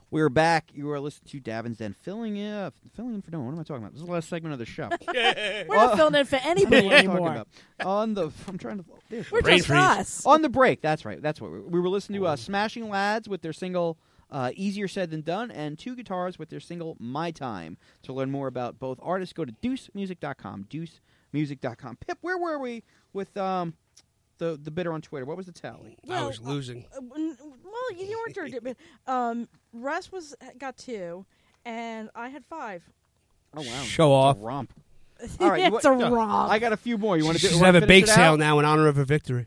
We were back. You were listening to Davin's Den, filling in for no one. What am I talking about? This is the last segment of the show. We're not filling in for anybody What am I talking anymore. about? I'm trying to. We're Brain just freeze. us. On the break. That's right. That's what we were listening to. Smashing Lads with their single "Easier Said Than Done" and Two Guitars with their single "My Time." To learn more about both artists, go to deucemusic.com. Deucemusic.com. Pip, where were we with the bidder on Twitter? What was the tally? I was losing. Well, you weren't sure. Russ got 2, and I had 5. Oh wow! Show off. It's a romp. All right, It's a romp. I got a few more. You want to do? She's wanna have a finish bake it sale out? now in honor of her victory.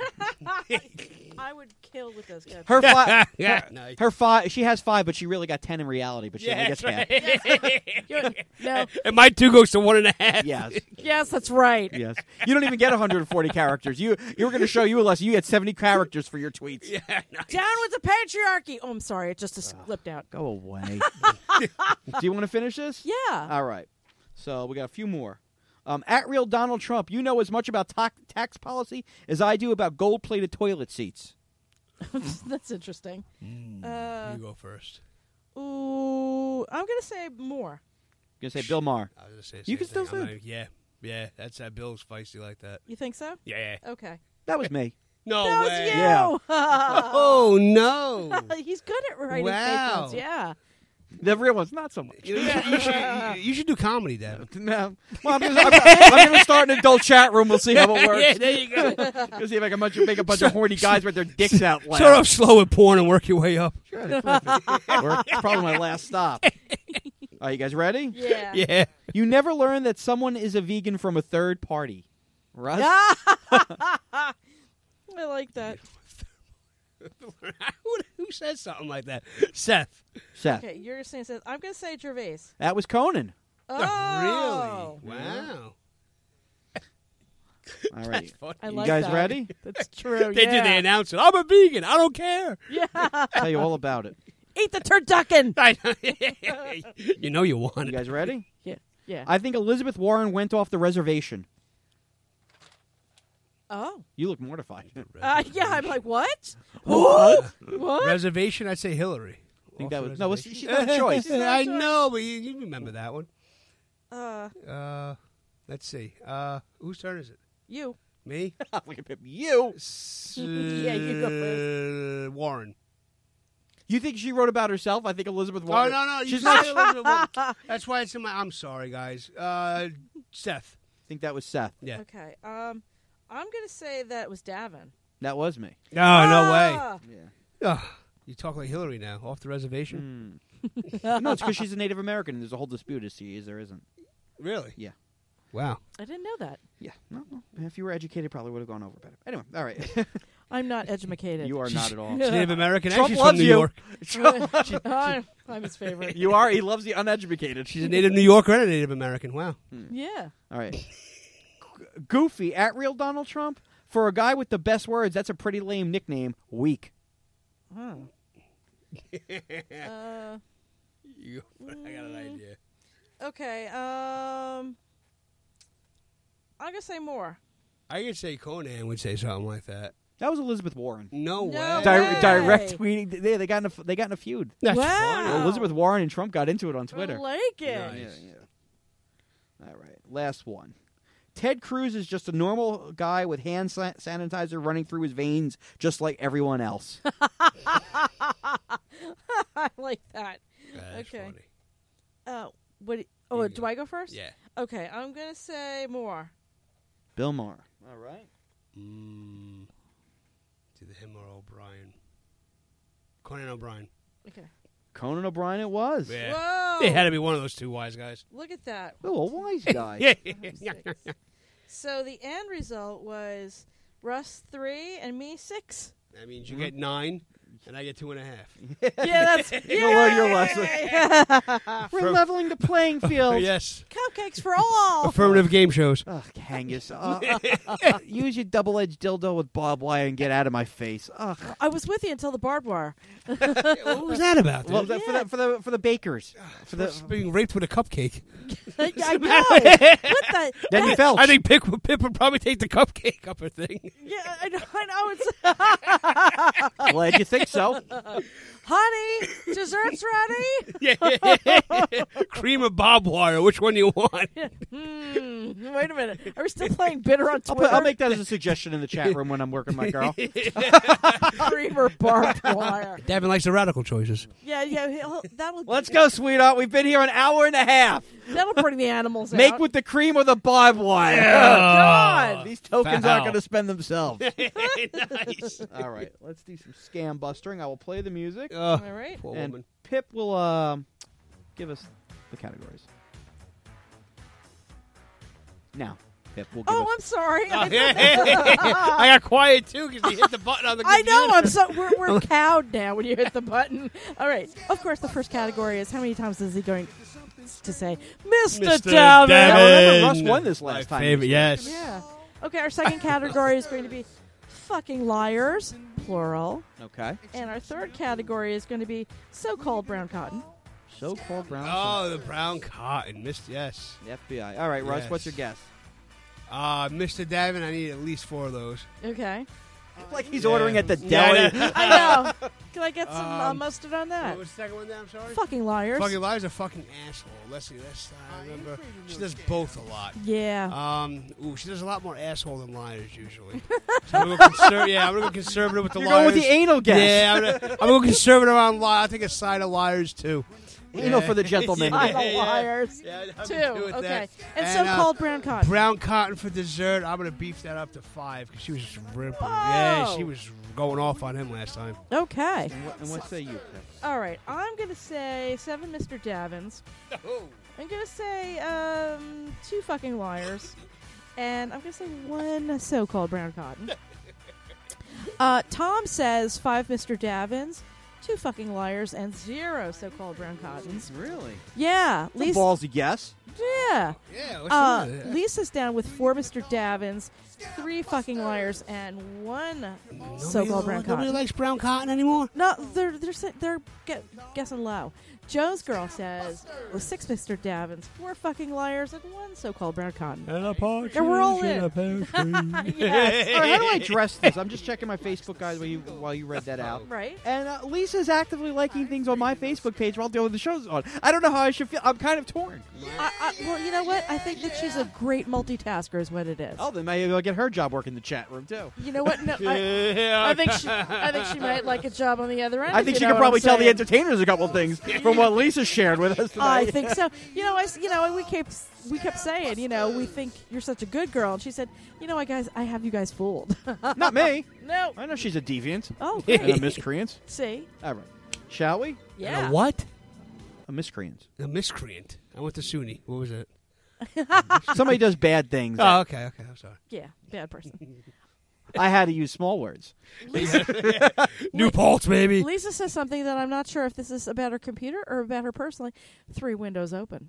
I would kill with those guys. Her five. Yeah. Nice. Her 5. She has 5, but she really got 10 in reality. But she only gets half. No. And my 2 goes to 1.5. Yes. Yes, that's right. Yes. You don't even get 140 characters. You were going to show you a lesson. You had 70 characters for your tweets. Yeah, nice. Down with the patriarchy. Oh, I'm sorry. It just slipped out. Go away. Do you want to finish this? Yeah. All right. So we got a few more. At Real Donald Trump, you know as much about tax policy as I do about gold-plated toilet seats. That's interesting. You go first. Ooh, I'm going to say more. You're going to say Bill Maher. I was gonna say the You same can still thing. I'm say not even- Yeah. That's that Bill's feisty like that. You think so? Yeah. Okay. That was me. No That was way. you. Yeah. Oh no. He's good at writing Wow. fake ones. Yeah. The real one's not so much. You should do comedy, Devin. No. Well, I'm going to start an adult chat room. We'll see how it works. Yeah, there you go. We'll see if I can make a bunch of horny guys with their dicks out loud. Start off slow with porn and work your way up. Sure, that's perfect. It's probably my last stop. Are you guys ready? Yeah. Yeah. You never learn that someone is a vegan from a third party. Russ? I like that. Who says something like that? Seth. Seth. Okay, you're saying Seth. I'm going to say Gervais. That was Conan. Oh. Really? Wow. All right. I You like guys that. ready? That's true. They yeah. do. They announce it. I'm a vegan. I don't care. Yeah. Tell you all about it. Eat the turducken. I know. You know you want You it. guys ready? Yeah. Yeah. I think Elizabeth Warren went off the reservation. Oh. You look mortified. Yeah, I'm like, what? What? What? Reservation, I'd say Hillary. I think Off that the was reservation. she's got a choice. I know, but you remember that one. Let's see. Whose turn is it? You. Me? Look at Pip. You. Yeah, you go first. Warren. You think she wrote about herself? I think Elizabeth Oh, Warren. no. You She's said not. Elizabeth Warren. That's why it's in my... I'm sorry, guys. Seth. I think that was Seth. Yeah. Okay. I'm going to say that was Davin. That was me. No way. Ah! Yeah. Ugh, you talk like Hillary now. Off the reservation? No, it's because she's a Native American, and there's a whole dispute as to is or isn't. Really? Yeah. Wow. I didn't know that. Yeah. No. If you were educated, probably would have gone over better. Anyway, all right. I'm not educated. You are not at all. She's Native American and Trump she's loves from New you. York. I'm his favorite. You are. He loves the uneducated. She's a Native New Yorker and a Native American. Wow. Yeah. All right. Goofy at Real Donald Trump. For a guy with the best words, that's a pretty lame nickname. Weak. Oh. I got an idea. Okay. I'm gonna say more. I could say Conan would say something like that. That was Elizabeth Warren. No No way. way. Direct tweeting. They got in a feud. That's Wow. funny. Elizabeth Warren and Trump got into it on I Twitter. like it. Nice. Yeah. All right. Last one. Ted Cruz is just a normal guy with hand sanitizer running through his veins, just like everyone else. I like that. That's Okay. funny. What? You Do go. I go first? Yeah. Okay. I'm gonna say more. Bill Maher. All right. To him or O'Brien. Conan O'Brien. Okay. Conan O'Brien it was. Yeah. Whoa. It had to be one of those two wise guys. Look at that. Oh, a wise guy. Yeah. So the end result was Russ 3 and me 6. That means you get 9, and I get 2.5. Yeah, that's You'll learn your lesson. We're leveling the playing field. Yes. Cupcakes for all. Affirmative game shows. Ugh, Kangas. Use your double-edged dildo with barbed wire and get out of my face. Ugh. I was with you until the barbed wire. What was that about? Well, dude? for the bakers. For the being raped with a cupcake. I know. What the? then you felt. I think Pip would probably take the cupcake up her thing. Yeah, I know. It's Glad you think so. Honey, dessert's ready. Yeah. Cream or barbed wire? Which one do you want? Wait a minute. Are we still playing bitter on Twitter? I'll make that as a suggestion in the chat room when I'm working my girl. Cream or barbed wire. Devin likes the radical choices. Yeah. That'll. Let's go, sweetheart. We've been here an hour and a half. That'll bring the animals Make out. with the cream or the barbed wire. God. These tokens Foul. aren't going to spend themselves. Nice. All right, let's do some scam bustering. I will play the music, All right. Poor and woman. Pip will give us the categories. Now, Pip will give Oh, us. I'm sorry. I got quiet too because you hit the button on the I computer. know. I'm so we're cowed now when you hit the button. All right. Of course, the first category is how many times is he going to say, Mr. Mr. Devin? Devin. Remember, Russ won this My last time. favorite, yes. Yeah. Okay. Our second category is going to be fucking liars, plural, Okay. and our third category is going to be so-called brown cotton. So-called brown. Oh, the brown cotton. Yes. The FBI. All right, Russ, Yes. what's your guess? Mr. Devin, I need at least 4 of those. Okay. It's like he's Yeah. ordering at the Yeah, I deli. know. I know. Can I get some mustard on that? What was the second one there? I'm sorry. Fucking liars. Fucking liars are fucking asshole. Let's see. I remember. She does both a lot. Yeah. She does a lot more asshole than liars usually. So I'm gonna go conservative with the You're liars. going with the anal guess. Yeah, I'm gonna go conservative on liars. I think a side of liars too. Anal for the gentleman. I don't liars. Yeah, I'm Two. good with Okay. that. And And, so-called brown cotton. Brown cotton for dessert. I'm gonna beef that up to 5 because she was just ripping. Whoa. Yeah, she was going off on him last time. Okay. And what say you, Pip? All right. I'm going to say 7 Mr. Davins. I'm going to say 2 fucking liars. And I'm going to say 1 so-called brown cotton. Tom says 5 Mr. Davins, 2 fucking liars, and 0 so-called brown cottons. Really? Yeah. It's a ballsy guess. Yeah. Yeah. What's the- Lisa's down with 4 Mr. Davins, 3 fucking liars, and 1 so-called brown Nobody cotton. likes brown cotton anymore. No, they're guessing low. Joe's girl says with 6 Mr. Davins, 4 fucking liars, and 1 so-called brown cotton. And a partridge And we're all in. a pear tree. Yes. All right, how do I address this? I'm just checking my Facebook, guys, while you read that out. Right? And Lisa's actively liking things on my Facebook page while the other show's on. I don't know how I should feel. I'm kind of torn. Well, you know what? I think that she's a great multitasker is what it is. Oh, then maybe I'll get her job working the chat room, too. You know what? No, I think she might like a job on the other end. I if think you she know could what probably I'm tell the saying. entertainers a couple things from what Lisa shared with us today. I think so. We kept saying, we think you're such a good girl, and she said, guys, I have you guys fooled. Not me. No. I know she's a deviant Oh, and a great. miscreant. See? All right. Shall we? Yeah. A what? A miscreant. A miscreant. I went to SUNY. What was it? Somebody does bad things. Oh, okay. I'm sorry. Yeah. Bad person. I had to use small words. New Paltz, baby. Lisa says something that I'm not sure if this is about her computer or about her personally. 3 windows open.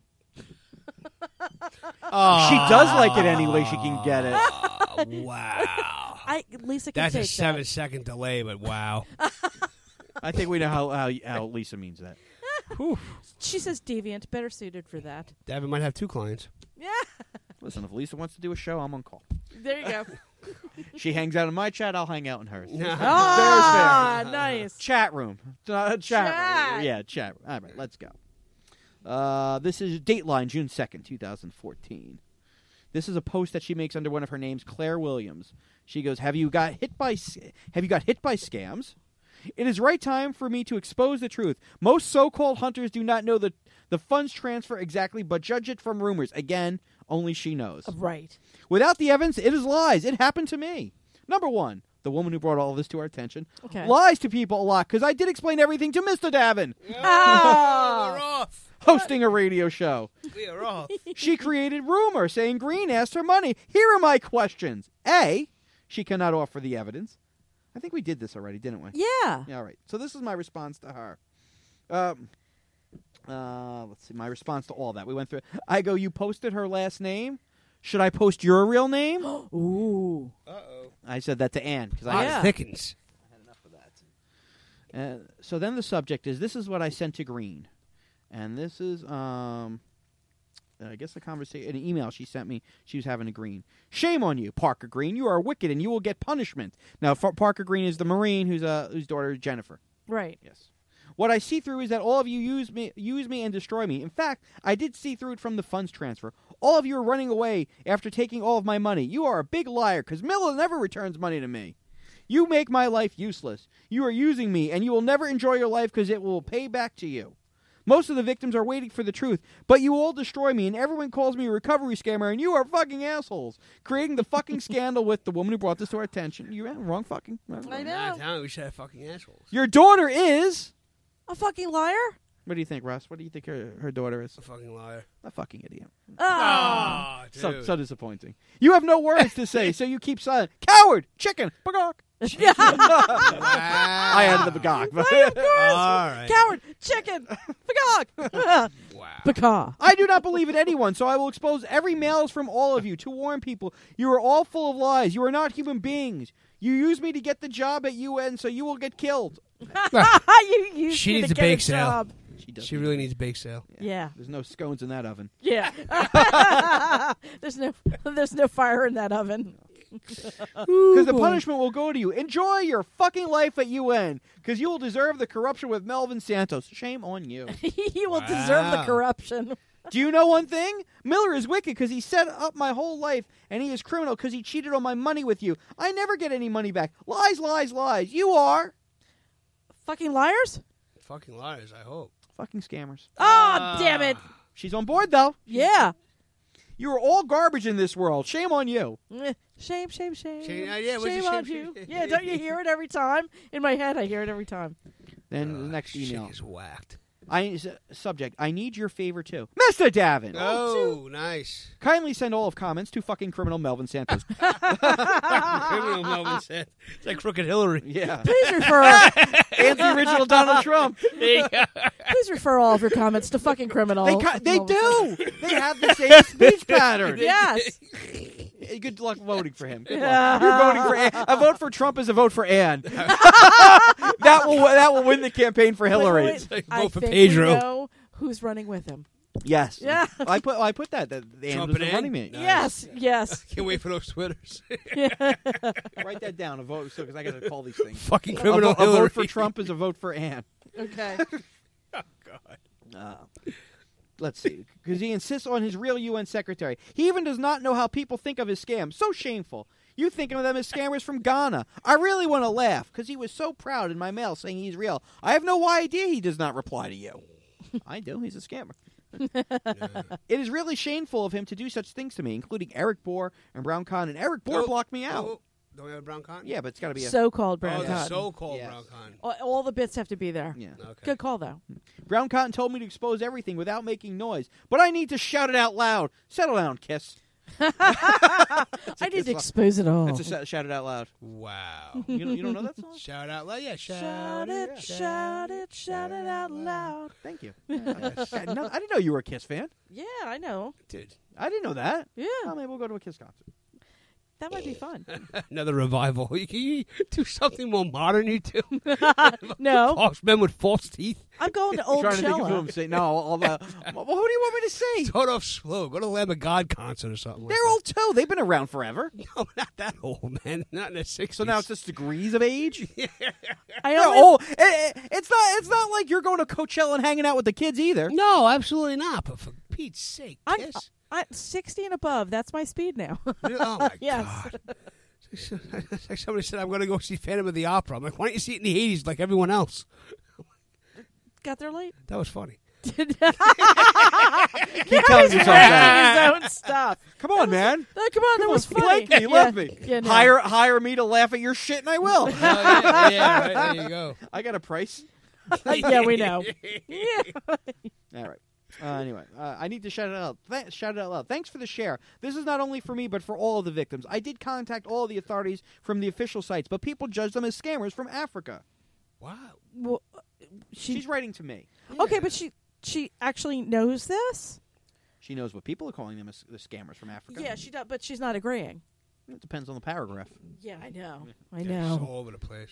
She does like it any way she can get it. Wow. Lisa can That's a take 7-second delay, but wow. I think we know how Lisa means that. Whew. that. She says deviant, better suited for that. Devin might have 2 clients. Yeah. Listen, if Lisa wants to do a show, I'm on call. There you go. She hangs out in my chat, I'll hang out in hers. Ah, nice. Chat room. Chat Chat. room. Yeah, chat room. All right, let's go. This is Dateline, June 2nd, 2014. This is a post that she makes under one of her names, Claire Williams. She goes, Have you got hit by scams? It is right time for me to expose the truth. Most so-called hunters do not know the funds transfer exactly, but judge it from rumors. Again, only she knows. Right. Without the evidence, it is lies. It happened to me. Number 1, the woman who brought all this to our attention, Okay. lies to people a lot, because I did explain everything to Mr. Davin, We're Ah. off. hosting a radio show. We are off. She created rumor saying Green asked her money. Here are my questions. A, she cannot offer the evidence. I think we did this already, didn't we? Yeah. Yeah, all right. So this is my response to her. Let's see. My response to all that. We went through. I go, you posted her last name. Should I post your real name? Ooh. Uh-oh. I said that to Ann because Ah, I yeah. Thickens. had enough of that. So then the subject is, this is what I sent to Green. And this is, I guess an email she sent me. She was having to Green. Shame on you, Parker Green. You are wicked and you will get punishment. Now, Parker Green is the Marine whose daughter is Jennifer. Right. Yes. What I see through is that all of you use me and destroy me. In fact, I did see through it from the funds transfer. All of you are running away after taking all of my money. You are a big liar, because Miller never returns money to me. You make my life useless. You are using me, and you will never enjoy your life because it will pay back to you. Most of the victims are waiting for the truth, but you all destroy me, and everyone calls me a recovery scammer, and you are fucking assholes, creating the fucking scandal with the woman who brought this to our attention. You wrong fucking... I Nah, know. damn it, we should have fucking assholes. Your daughter is... A fucking liar? What do you think, Russ? What do you think her daughter is? A fucking liar. A fucking idiot. Oh. Dude. So disappointing. You have no words to say, so you keep silent. Coward! Chicken! Bagok! I added the bagok. But All right. Coward! Chicken! Bagog! Wow. Bacaw. I do not believe in anyone, so I will expose every malice from all of you to warn people. You are all full of lies. You are not human beings. You use me to get the job at UN, so you will get killed. You used She me needs to a get bake sale. job. She does. She really needs a bake sale. Yeah. There's no scones in that oven. Yeah. there's no fire in that oven. Because the punishment will go to you. Enjoy your fucking life at UN, because you will deserve the corruption with Melvin Santos. Shame on you. He will deserve the Wow. corruption. Do you know one thing? Miller is wicked because he set up my whole life, and he is criminal because he cheated on my money with you. I never get any money back. Lies, lies, lies. You are Fucking liars? Fucking liars, I hope. fucking scammers. Oh, damn it. She's on board, though. Yeah. You are all garbage in this world. Shame on you. Shame, shame, shame. Shame, yeah, what's shame your on shame, you. shame? Yeah, don't you hear it every time? In my head, I hear it every time. Then the next email. Shit is whacked. Subject, I need your favor, too. Mr. Davin. Oh, nice. Kindly send all of comments to fucking criminal Melvin Santos. Criminal Melvin said. It's like Crooked Hillary. Yeah. Please refer And the original Donald Trump. please refer all of your comments to fucking criminal. They do. They have the same speech pattern. Yes. Good luck voting for him. Good Yeah. luck. You're voting for Ann. A vote for Trump is a vote for Ann. that will win the campaign for Hillary. Wait, like I vote for think Pedro. we know who's running with him. Yes. Yeah. I put that Ann Trump was and the Ann? running mate. Yes, yes. Can't wait for those Twitters. Write that down. A vote because I got to call these things. Fucking A, criminal a Hillary. vote for Trump is a vote for Ann. Okay. Oh, God. Let's see. Because he insists on his real UN secretary. He even does not know how people think of his scams. So shameful. You think of them as scammers from Ghana. I really want to laugh because he was so proud in my mail saying he's real. I have no idea he does not reply to you. I do. He's a scammer. It is really shameful of him to do such things to me, including Eric Bohr and Brown Con. And Eric Bohr blocked me out. Oh, don't we have a brown cotton? Yeah, but it's got to be a... So-called Oh, brown the cotton. so-called Yes. brown cotton. All the bits have to be there. Yeah. Okay. Good call, though. Brown Cotton told me to expose everything without making noise, but I need to shout it out loud. Settle down, Kiss. I need to expose it all. That's a shout it out loud. Wow. You don't know that song? Shout out loud. Yeah, Shout it, shout it, shout it out loud. Thank you. I didn't know you were a Kiss fan. Yeah, I know. Dude. I didn't know that. Yeah, Well, maybe we'll go to a Kiss concert. that might be fun. Another revival. Can you do something more modern, you two? No, False men with false teeth. I'm going to I'm Old trying to think of who Cella. I'm saying. No, well, who do you want me to say? Start off slow. Go to Lamb of God concert or something. They're like old too. They've been around forever. that. No, not that old, man. Not in the 60s. So now it's just degrees of age. I They're only, old. It's not like you're going to Coachella and hanging out with the kids either. No, absolutely not. But for Pete's sake, I'm Kiss. 60 and above. That's my speed now. Oh, my Yes. God. Like somebody said, I'm going to go see Phantom of the Opera. I'm like, why don't you see it in the 80s like everyone else? Got there late. That was funny. Keep telling yourself that. His own stuff. Come on, man. Oh, come on, that was Come on, funny. Blake me, love me. Yeah, no. Hire me to laugh at your shit, and I will. Yeah, right, there you go. I got a price. Yeah, we know. Yeah. All right. Anyway, I need to shout it out. Shout it out loud. Thanks for the share. This is not only for me, but for all of the victims. I did contact all the authorities from the official sites, but people judge them as scammers from Africa. Wow. Well, She's writing to me. okay, but she actually knows this. She knows what people are calling them as the scammers from Africa. Yeah, she does, but she's not agreeing. It depends on the paragraph. Yeah, I know. I Yeah, it's know. all over the place.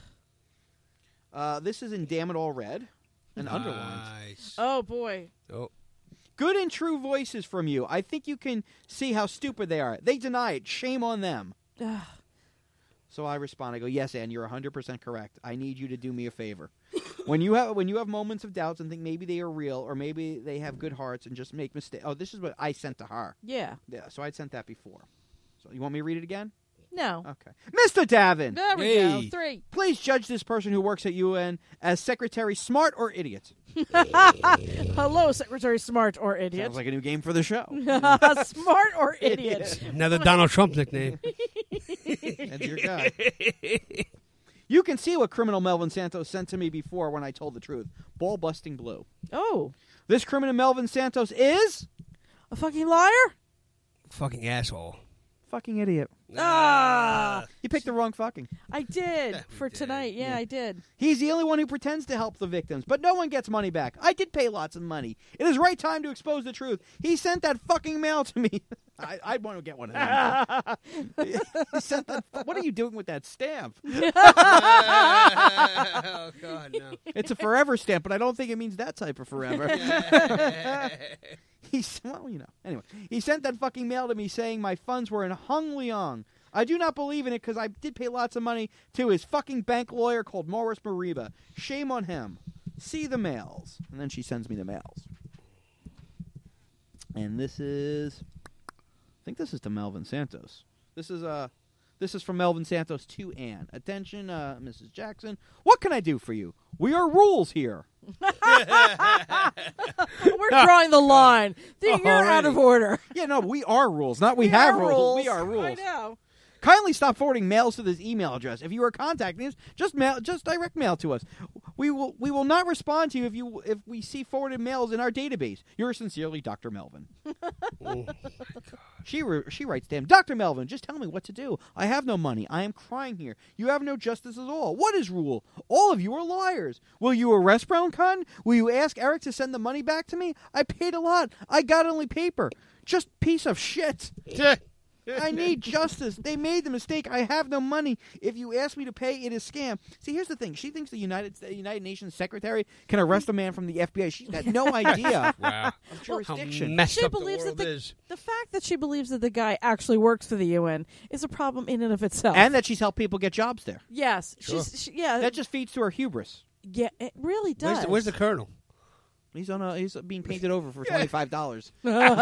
This is in Damn It All Red and underlined. Nice. Oh boy. Oh. Good and true voices from you. I think you can see how stupid they are. They deny it. Shame on them. Ugh. So I respond. I go, yes, Ann, you're 100% correct. I need you to do me a favor. When you have moments of doubts and think maybe they are real or maybe they have good hearts and just make mistakes. Oh, this is what I sent to her. Yeah. Yeah, so I'd sent that before. So you want me to read it again? No. Okay. Mr. Davin, There we go. Hey. 3. please judge this person who works at UN as Secretary Smart or Idiot. Hello, Secretary Smart or Idiot. Sounds like a new game for the show. Smart or Idiot. Another Donald Trump nickname. That's your guy. You can see what criminal Melvin Santos sent to me before when I told the truth. Ball busting blue. Oh. This criminal Melvin Santos is A fucking liar? Fucking asshole. fucking idiot. Ah. You picked the wrong fucking. I did Yeah, for we did. tonight. Yeah, I did. He's the only one who pretends to help the victims, but no one gets money back. I did pay lots of money. It is right time to expose the truth. He sent that fucking mail to me. I want to get one of them. He sent that. What are you doing with that stamp? Oh, God, no. It's a forever stamp, but I don't think it means that type of forever. Anyway, he sent that fucking mail to me saying my funds were in Hung Leong. I do not believe in it because I did pay lots of money to his fucking bank lawyer called Morris Mariba. Shame on him. See the mails. And then she sends me the mails. And this is, I think this is to Melvin Santos. This is from Melvin Santos to Ann. Attention, Mrs. Jackson. What can I do for you? We are rules here. We're drawing the line. You're out of order. Yeah, no, we are rules, not we We have are rules. We are rules. I know. Kindly stop forwarding mails to this email address. If you are contacting us, just direct mail to us. We will not respond to you if we see forwarded mails in our database. Yours sincerely, Dr. Melvin. Oh, She writes to him, Dr. Melvin, just tell me what to do. I have no money. I am crying here. You have no justice at all. What is rule? All of you are liars. Will you arrest Brown Cotton? Will you ask Eric to send the money back to me? I paid a lot. I got only paper. Just piece of shit. I need justice. They made the mistake. I have no money. If you ask me to pay, it is scam. See, here's the thing. She thinks the United Nations secretary can arrest a man from the FBI. She's got no idea wow. of How jurisdiction. messed She up the believes world that is. the fact that she believes that the guy actually works for the UN is a problem in and of itself. And that she's helped people get jobs there. yes, Sure. yeah, That just feeds to her hubris. yeah, it really does. Where's the colonel? He's being painted over for $25.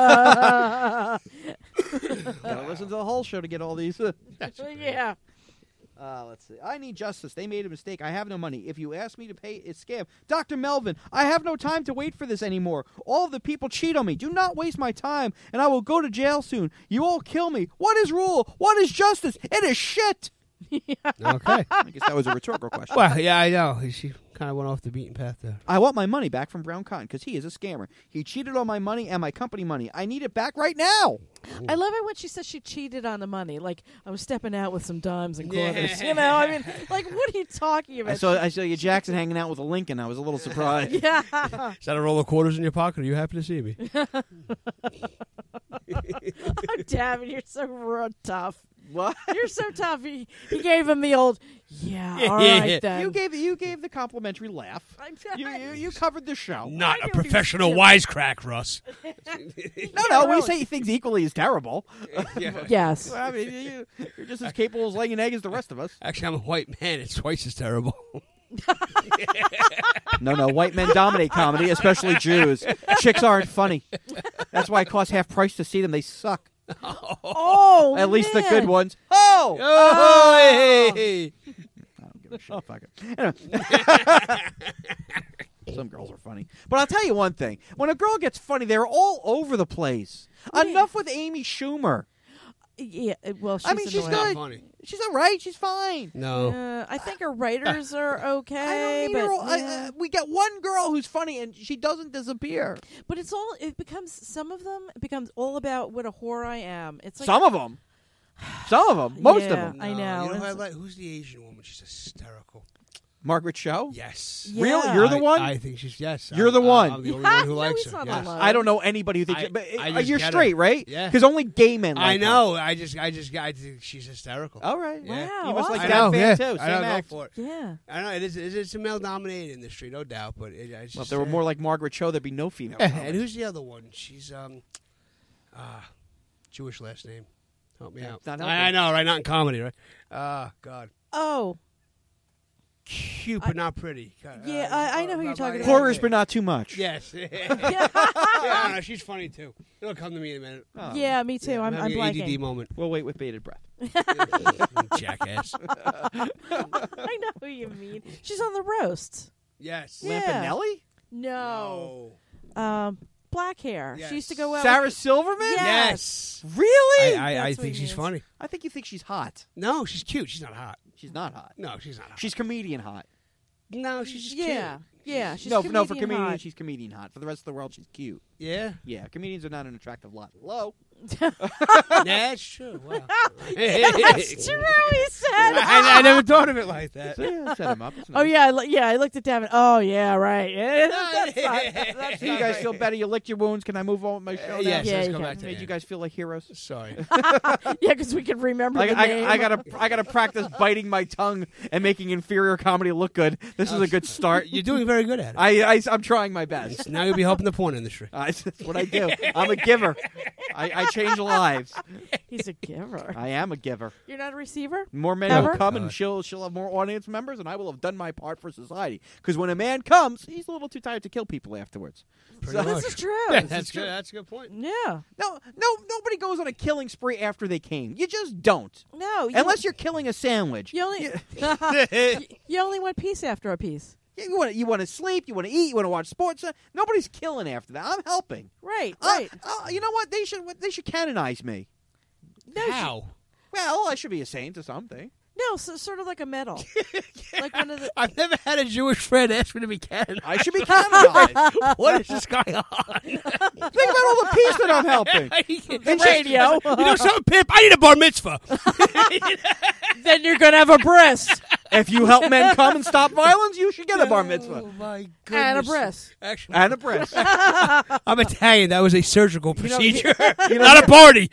Gotta listen to the whole show to get all these. Yeah. Let's see. I need justice. They made a mistake. I have no money. If you ask me to pay, it's scam. Dr. Melvin, I have no time to wait for this anymore. All of the people cheat on me. Do not waste my time, and I will go to jail soon. You all kill me. What is rule? What is justice? It is shit. Okay. I guess that was a rhetorical question. Well, yeah, I know. She kind of went off the beaten path there. I want my money back from Brown Cotton because he is a scammer. He cheated on my money and my company money. I need it back right now. I love it when she says she cheated on the money. Like, I was stepping out with some dimes and quarters. You know, I mean, like, what are you talking about? I saw you Jackson hanging out with a Lincoln. I was a little surprised. Yeah. Is that a roll of quarters in your pocket? Are you happy to see me? Oh, damn it, you're so tough. What? You're so tough. He gave him the old, all right then. You gave the complimentary laugh. You covered the show. Not I a knew he was professional cute. wisecrack, Russ. No, we really. say things equally as terrible. Yes. I mean, you're just as capable of laying an egg as the rest of us. Actually, I'm a white man. It's twice as terrible. No, white men dominate comedy, especially Jews. Chicks aren't funny. That's why it costs half price to see them. They suck. Oh, At least the man. good ones. Oh! Hey! I don't give a shit. Fuck it. Anyway. Some girls are funny. But I'll tell you one thing. When a girl gets funny, they're all over the place. What do you- Enough with Amy Schumer. Yeah, well, she's I mean, she's annoying. good. Funny. She's all right. She's fine. No. I think her writers are okay, I don't need but her all, yeah. we get one girl who's funny, and she doesn't disappear. But it's all. It becomes some of them. It becomes all about what a whore I am. It's like Some of them. Most of Yeah. them. I know. You know who I It's- like? Who's the Asian woman? She's hysterical. Margaret Cho? Yes. Yeah. Really? You're the one? I think she's, yes. You're the one. I'm the only one who No, likes he's her. not Yes. alone. I don't know anybody who thinks. I- but I just you're get her. straight, right? Yeah. Because only gay men. Like I her. know. I think she's hysterical. All right. Yeah. Wow. You must like awesome. that fan yeah. too. I Same know, go act. for it. Yeah. I know it's a male-dominated industry, no doubt. But it's Well, if just, there were more like Margaret Cho, there'd be no female. And who's the other one? She's Jewish last name. Help me out. It's not helping. I know, right? Not in comedy, right? Oh, God. Oh, Cute, but not pretty. God, yeah, I know who you're talking about. Horrors, but not too much. Yes. yeah, Yeah, no, she's funny, too. It'll come to me in a minute. Oh. yeah, me too. I'm having an ADD blanking. moment. We'll wait with bated breath. Jackass. I know who you mean. She's on the roast. Yes. Yeah. Lampanelli? No. No. Black hair. Yes. She used to go out. Sarah with- Silverman? Yes. Really? I That's what think he she's means. funny. I think you think she's hot. No, she's cute. She's not hot. She's not hot. No, she's not hot. She's comedian hot. No, she's just Yeah, cute. yeah. She's no, comedian for comedian, hot. she's comedian hot. For the rest of the world, she's cute. Yeah? Yeah, comedians are not an attractive lot. Hello? Yeah, that's true. Wow. That's true. He said. I never thought of it like that. So, yeah, set him up. It's Oh nice. yeah, I looked at Davin. Oh yeah, right. That's not, that's So you not guys right. feel better? You licked your wounds? Can I move on with my show now? Yes, Yeah, let's you go can. back to Made Ann. you guys feel like heroes? Sorry. Yeah, because we can remember the name. I gotta practice biting my tongue and making inferior comedy look good. This is a good start. You're doing very good at it. I'm trying my best. Now you'll be helping the porn industry. That's what I do. I'm a giver. I change lives. He's a giver. I am a giver. You're not a receiver? More men Ever? will come, and God. she'll have more audience members, and I will have done my part for society. Because when a man comes, he's a little too tired to kill people afterwards. Pretty This much. is true. That's good. That's a good point. Yeah. No, nobody goes on a killing spree after they came. You just don't, No. unless you're killing a sandwich. you only you only want piece after a piece. You want to sleep, you want to eat, you want to watch sports. Nobody's killing after that. I'm helping. Right. Right. You know what? They should canonize me. No, How? Well, I should be a saint or something. No, so, sort of like a medal. Like one of the. I've never had a Jewish friend ask me to be canonized. I should be canonized. What is this guy on? Think about all the peace that I'm helping. The radio. You know something, Pip? I need a bar mitzvah. Then you're gonna have a breast If you help men come and stop violence, you should get a bar mitzvah Oh, my goodness. and a breast. Actually, and a breast. I'm Italian. That was a surgical know, procedure, you know, not a party.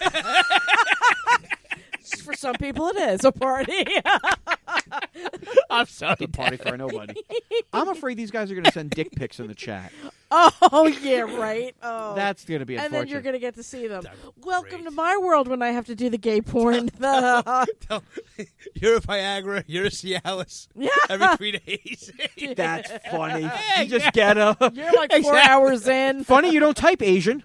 For some people, it is a party. I'm sorry. It's a party for nobody. I'm afraid these guys are going to send dick pics in the chat. Oh yeah, right. Oh, That's going to be and unfortunate. then you're gonna get to see them. That'd be Welcome great. to my world when I have to do the gay porn. You're a Viagra. You're a Cialis. Yeah. Every 3 days. That's funny. You just get a You're like 4 hours in. funny. You don't type Asian.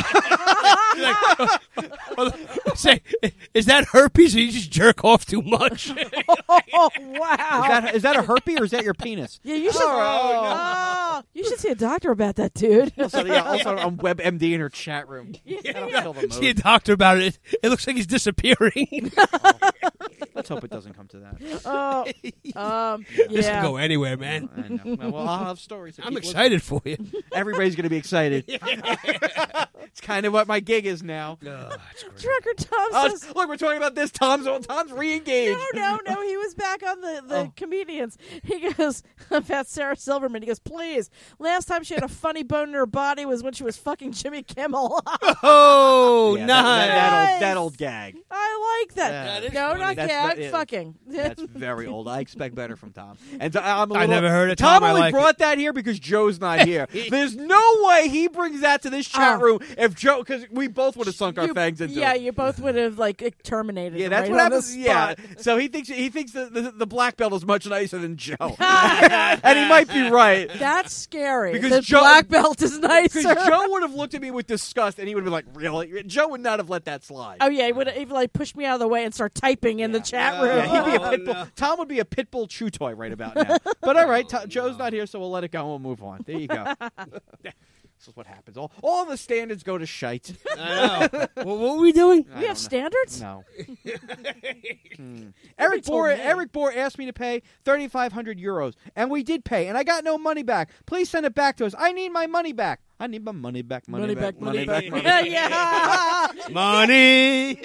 Say, is that herpes or you just jerk off too much? Oh wow. Is that a herpes or is that your penis? Yeah, you should. Oh, You should see a doctor about that, dude. Also on WebMD in her chat room. That'll kill the See a mood. doctor about it. It looks like he's disappearing. Let's hope it doesn't come to that. This Yeah. can go anywhere, man. I know. Well, I'll have stories. to I'm keep excited for you. listening. Everybody's going to be excited. It's kind of what my gig is now. That's great. Trucker Tom says. Look, we're talking about this. Tom's re-engaged. No. He was back on the comedians. He goes about Sarah Silverman. He goes, please. Last time she had a funny bone in her body was when she was fucking Jimmy Kimmel. Oh, Yeah, nice. that old gag. I like that. That is No, funny. not That's gag. yeah. Fucking. That's very old. I expect better from Tom. And I'm a I little, never heard of Tom Tom. I only like brought that here because Joe's not here. There's no way he brings that to this chat Oh. room if Joe, because we both would have sunk our You- fangs into Yeah, it. you both would have like terminated. Yeah, him that's right what on the happens. Yeah, spot. so he thinks the black belt is much nicer than Joe, and he might be right. That's scary. Because the Joe- black belt is nicer. Because Joe would have looked at me with disgust, and he would have been like, "Really?" Joe would not have let that slide. Oh yeah, he would have like pushed me out of the way and start typing in the chat room. Yeah, he'd be a Oh, pit bull. no. Tom would be a pit bull chew toy right about now. But all right, Joe's not here, so we'll let it go and we'll move on. There you go. This is what happens. All the standards go to shite. I know. Well, what were we doing? I We have don't standards. know. No. Nobody told me. Eric Bohr asked me to pay 3,500 euros, and we did pay, and I got no money back. Please send it back to us. I need my money back. I need my money back. Money back. Yeah. Money.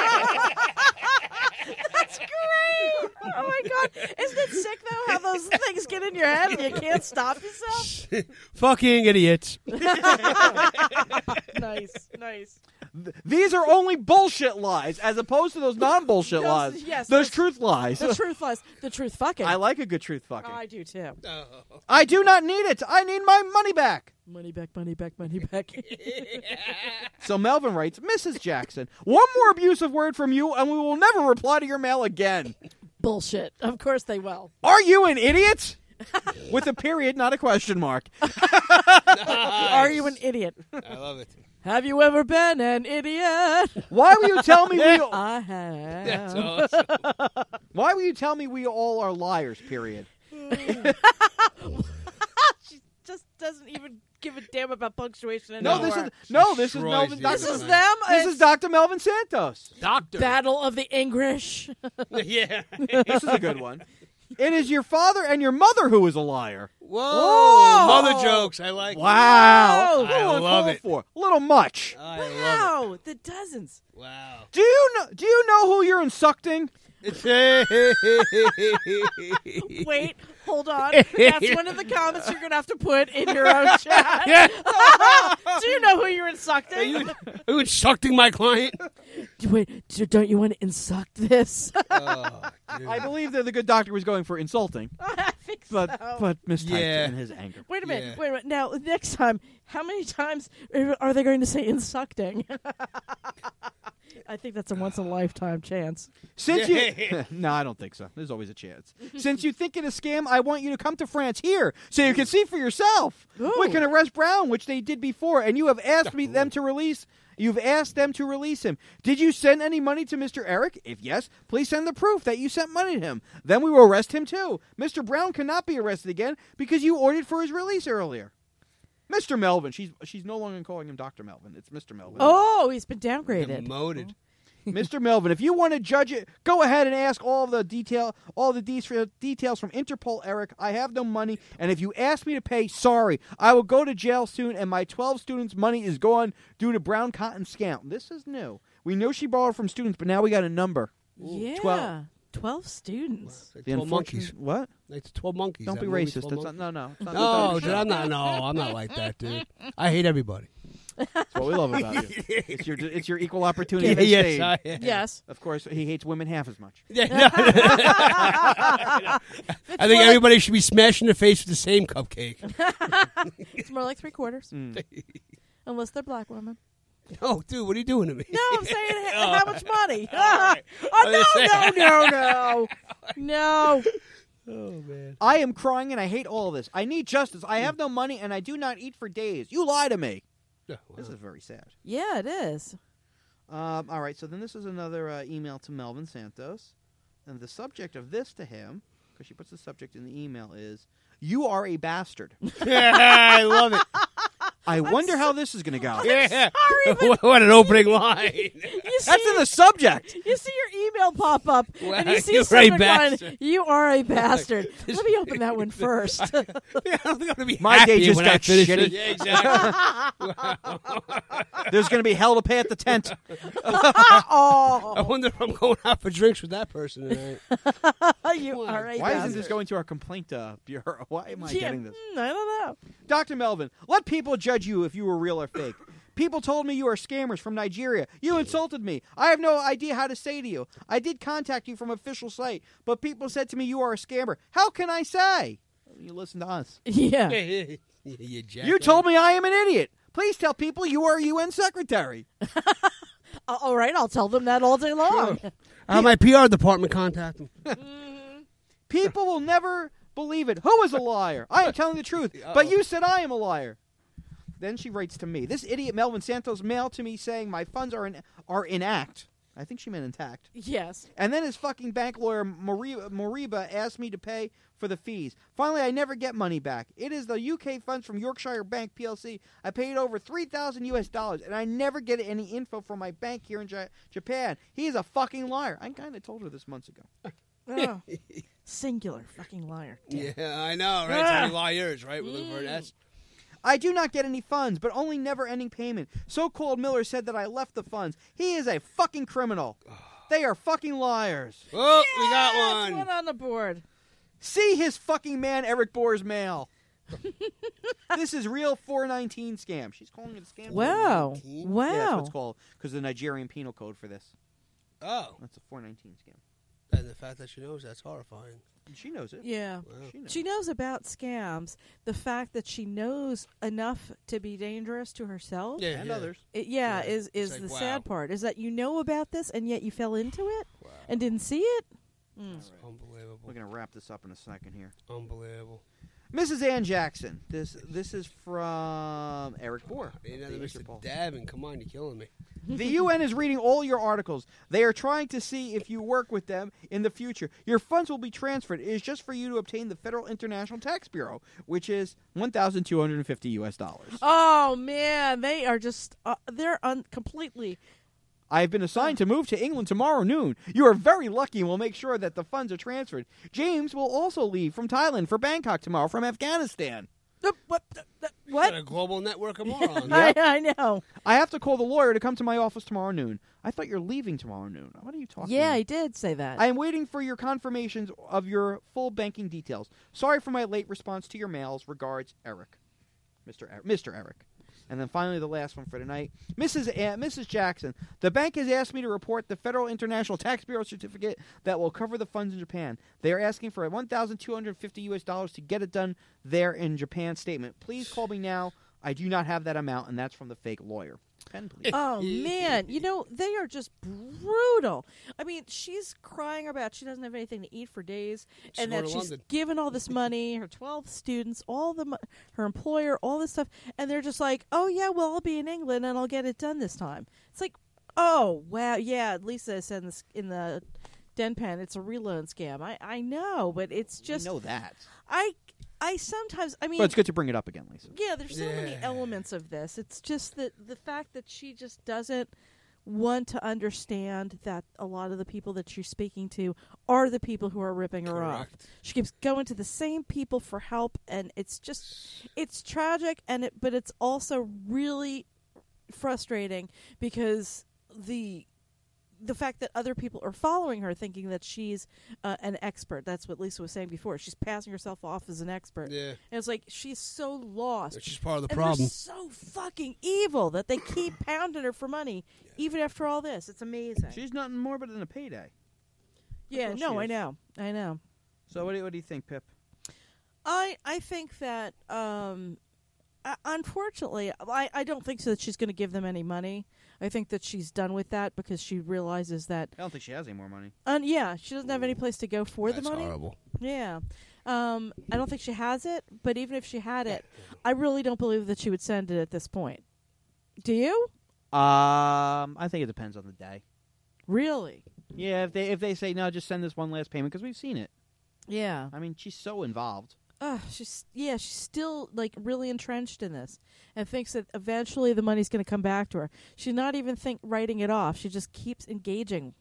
That's great. Oh my god, isn't it sick though how those things get in your head and you can't stop yourself? Fucking idiots. Nice. These are only bullshit lies, as opposed to those non-bullshit Those- lies. yes, those those- truth lies. The truth lies. The truth fucking. I like a good truth fucking. I do too. I do not need it. I need my money back. Money back, money back, money back. So Melvin writes, Mrs. Jackson, one more abusive word from you and we will never reply to your mail again. Bullshit. Of course they will. Are you an idiot? With a period, not a question mark. Are you an idiot? I love it. Have you ever been an idiot? Why will you tell me we all... I have. That's awesome. Why will you tell me we all are liars, period? She just doesn't even give a damn about punctuation No, anymore. this is Melvin. Destroys This you. is them. This is Dr. Melvin Santos. Doctor. Battle of the English. Yeah. This is a good one. It is your father and your mother who is a liar. Whoa. Oh. Mother jokes. I like Wow. Wow. I Little love uncalled it. for. A little much. it. I love Wow, the dozens. it. Wow. Do you know who you're insulting? Wait, hold on. That's one of the comments you're going to have to put in your own chat. Yeah. Do you know who you're insulting? Are you insulting my client? Wait, don't you want to insult this? Oh, dude. I believe that the good doctor was going for insulting, I think so. but mistyped Yeah. in his anger. Wait a minute. Yeah. Wait a minute. Now, next time, how many times are they going to say insulting? I think that's a once-in-a-lifetime chance. Since you... No, I don't think so. There's always a chance. Since you think it a scam, I want you to come to France here so you can see for yourself. Ooh. We can arrest Brown, which they did before, and you have asked them to release... You've asked them to release him. Did you send any money to Mr. Eric? If yes, please send the proof that you sent money to him. Then we will arrest him too. Mr. Brown cannot be arrested again because you ordered for his release earlier. Mr. Melvin. She's no longer calling him Dr. Melvin. It's Mr. Melvin. Oh, he's been downgraded. Demoted. Mr. Melvin, if you want to judge it, go ahead and ask all the details from Interpol, Eric. I have no money, and if you ask me to pay, sorry. I will go to jail soon, and my 12 students' money is gone due to Brown Cotton scam. This is new. We know she borrowed from students, but now we got a number. Yeah. 12 students. Like The 12 unfortunate- monkeys. What? Like 12 monkeys. Don't That be movie, racist. 12 It's monkeys. not, no. It's not No, the dude, I'm not. No, I'm not like that, dude. I hate everybody. That's what we love about you. It's your equal opportunity. Yeah, yes, stain. I am. Yes. Of course, he hates women half as much. Yeah, no. I think everybody should be smashed in the face with the same cupcake. It's more like 3/4. Mm. Unless they're black women. Oh, dude, what are you doing to me? No, I'm saying how much money. right. No. No. Oh, man. I am crying and I hate all of this. I need justice. I have no money and I do not eat for days. You lie to me. Oh, This wow. is very sad. Yeah, it is. All right, so then this is another email to Melvin Santos. And the subject of this to him, because she puts the subject in the email, is, you are a bastard. I love it. I wonder how this is going to go. Yeah. What an opening line. You see, That's in the subject. you see your email pop up, Wow, and you see you're a subject line, bastard. you are a bastard. Let me open that one first. Yeah, I don't think I'm going to be My happy day just when I got finish shitty. it. Yeah, exactly. There's going to be hell to pay at the tent. I Oh, wonder if I'm going out for drinks with that person tonight. you are a Why bastard. isn't this going to our complaint bureau? Why am I Yeah, getting this? I don't know. Dr. Melvin, let people judge you if you were real or fake. People told me you are scammers from Nigeria. You insulted me. I have no idea how to say to you. I did contact you from official site, but people said to me you are a scammer. How can I say? You listen to us. Yeah. You You told me I am an idiot. Please tell people you are a UN secretary. All right, I'll tell them that all day long. My PR department contact him. People will never believe it. Who is a liar? I am telling the truth, but you said I am a liar. Then she writes to me. This idiot Melvin Santos mailed to me saying my funds are inact. I think she meant intact. Yes. And then his fucking bank lawyer, Moriba, asked me to pay for the fees. Finally, I never get money back. It is the UK funds from Yorkshire Bank PLC. I paid over $3,000 and I never get any info from my bank here in Japan. He is a fucking liar. I kind of told her this months ago. Oh. Singular fucking liar. Yeah, I know, right? It's only liars, right? We're looking for an S. I do not get any funds, but only never-ending payment. So-called Miller said that I left the funds. He is a fucking criminal. They are fucking liars. Oh, we got That's one. one on the board. See his fucking man Eric Bohr's mail. This is real 419 scam. She's calling it a scam. Wow. 419? Wow. Yeah, that's what it's called, because the Nigerian penal code for this. Oh, That's a 419 scam. And the fact that she knows that's horrifying. She knows it. Yeah. Wow. She knows about scams. The fact that she knows enough to be dangerous to herself, Yeah, And yeah. others. is It's like, the wow. sad part. Is that you know about this and yet you fell into it Wow. and didn't see it. Mm. That's unbelievable. We're going to wrap this up in a second here. Unbelievable. Mrs. Ann Jackson. This is from Eric Bohr. Another The Mr. Interpol. Davin, come on, you're killing me. The UN is reading all your articles. They are trying to see if you work with them in the future. Your funds will be transferred. It is just for you to obtain the Federal International Tax Bureau, which is $1,250 US. Oh man, they are just they're completely. I have been assigned to move to England tomorrow noon. You are very lucky and will make sure that the funds are transferred. James will also leave from Thailand for Bangkok tomorrow from Afghanistan. What? Got a global network of morons. I know. I have to call the lawyer to come to my office tomorrow noon. I thought you're leaving tomorrow noon. What are you talking Yeah, about? I did say that. I am waiting for your confirmations of your full banking details. Sorry for my late response to your mails. Regards, Eric. Mr. Eric. And then finally the last one for tonight. Mrs. Jackson, the bank has asked me to report the Federal International Tax Bureau certificate that will cover the funds in Japan. They are asking for $1,250 US to get it done there in Japan statement. Please call me now. I do not have that amount, and that's from the fake lawyer. Pen, please. Oh man, they are just brutal. I mean, she's crying about she doesn't have anything to eat for days, and that she's given all this money, her 12 students, her employer, all this stuff, and they're just like, "Oh yeah, well I'll be in England and I'll get it done this time." It's like, "Oh wow, yeah." Lisa said in the Den Pen, it's a reload scam. I know, but it's just I know that. I sometimes, I mean... But it's good to bring it up again, Lisa. Yeah, there's so many elements of this. It's just that the fact that she just doesn't want to understand that a lot of the people that she's speaking to are the people who are ripping her off. She keeps going to the same people for help, and it's tragic, but it's also really frustrating because the fact that other people are following her thinking that she's an expert. That's what Lisa was saying before. She's passing herself off as an expert. Yeah. And it's like she's so lost. She's part of the and problem. They're so fucking evil that they keep pounding her for money, even after all this. It's amazing. She's nothing more but than a payday. Yeah, all no, she I is. know. I know. So what do you think, Pip? I think that, unfortunately, I don't think so that she's going to give them any money. I think that she's done with that because she realizes that... I don't think she has any more money. Yeah, she doesn't have any place to go for the money. That's horrible. Yeah. I don't think she has it, but even if she had it, I really don't believe that she would send it at this point. Do you? I think it depends on the day. Really? Yeah, if they say, no, just send this one last payment, because we've seen it. Yeah. I mean, she's so involved. She's still really entrenched in this and thinks that eventually the money's going to come back to her. She's not even writing it off. She just keeps engaging.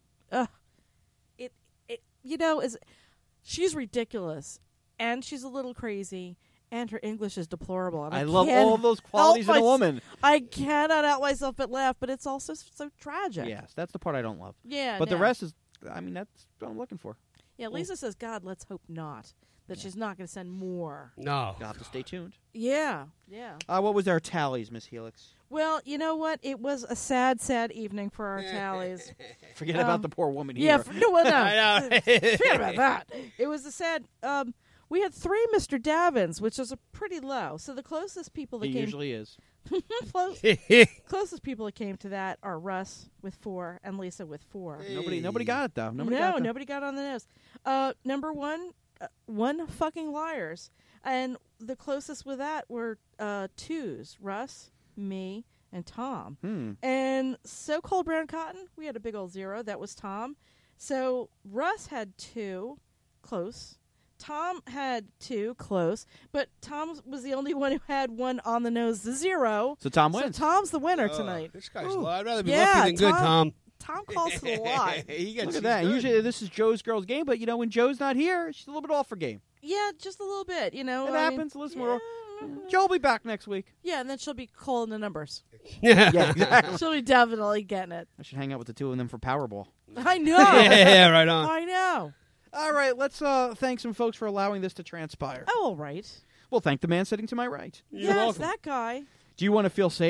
She's ridiculous and she's a little crazy and her English is deplorable. And I love all those qualities in a woman. I cannot help myself but laugh, but it's also so tragic. Yes, that's the part I don't love. Yeah, but the rest is, I mean, that's what I'm looking for. Yeah, Lisa says, God, let's hope not. That she's not going to send more. No. You'll have to stay tuned. Yeah. What was our tallies, Miss Helix? Well, you know what? It was a sad, sad evening for our tallies. Forget about the poor woman Yeah, here. no. I know. Forget about that. It was a sad... we had 3 Mr. Davins, which is a pretty low. So the closest people that He came... usually is. Closest people that came to that are Russ with 4 and Lisa with 4. Nobody got it, though. Nobody got on the nose. Number 1... one fucking liars, and the closest with that were 2s: Russ, me, and Tom. And so-called brown cotton, we had a big old 0. That was Tom. So Russ had 2, close. Tom had 2, close. But Tom was the only one who had 1 on the nose, the 0. So Tom wins. So Tom's the winner tonight. This guy's low. I'd rather be Yeah, lucky than good, Tom. Tom calls to the lot. Look at that. Usually this is Joe's girl's game, but, when Joe's not here, she's a little bit off her game. Yeah, just a little bit, It happens. Listen, Joe will be back next week. Yeah, and then she'll be calling the numbers. Yeah, exactly. She'll be definitely getting it. I should hang out with the 2 of them for Powerball. I know. Yeah, right on. I know. All right, let's thank some folks for allowing this to transpire. Oh, all right. We'll thank the man sitting to my right. Yes, that guy. Do you want to feel safe?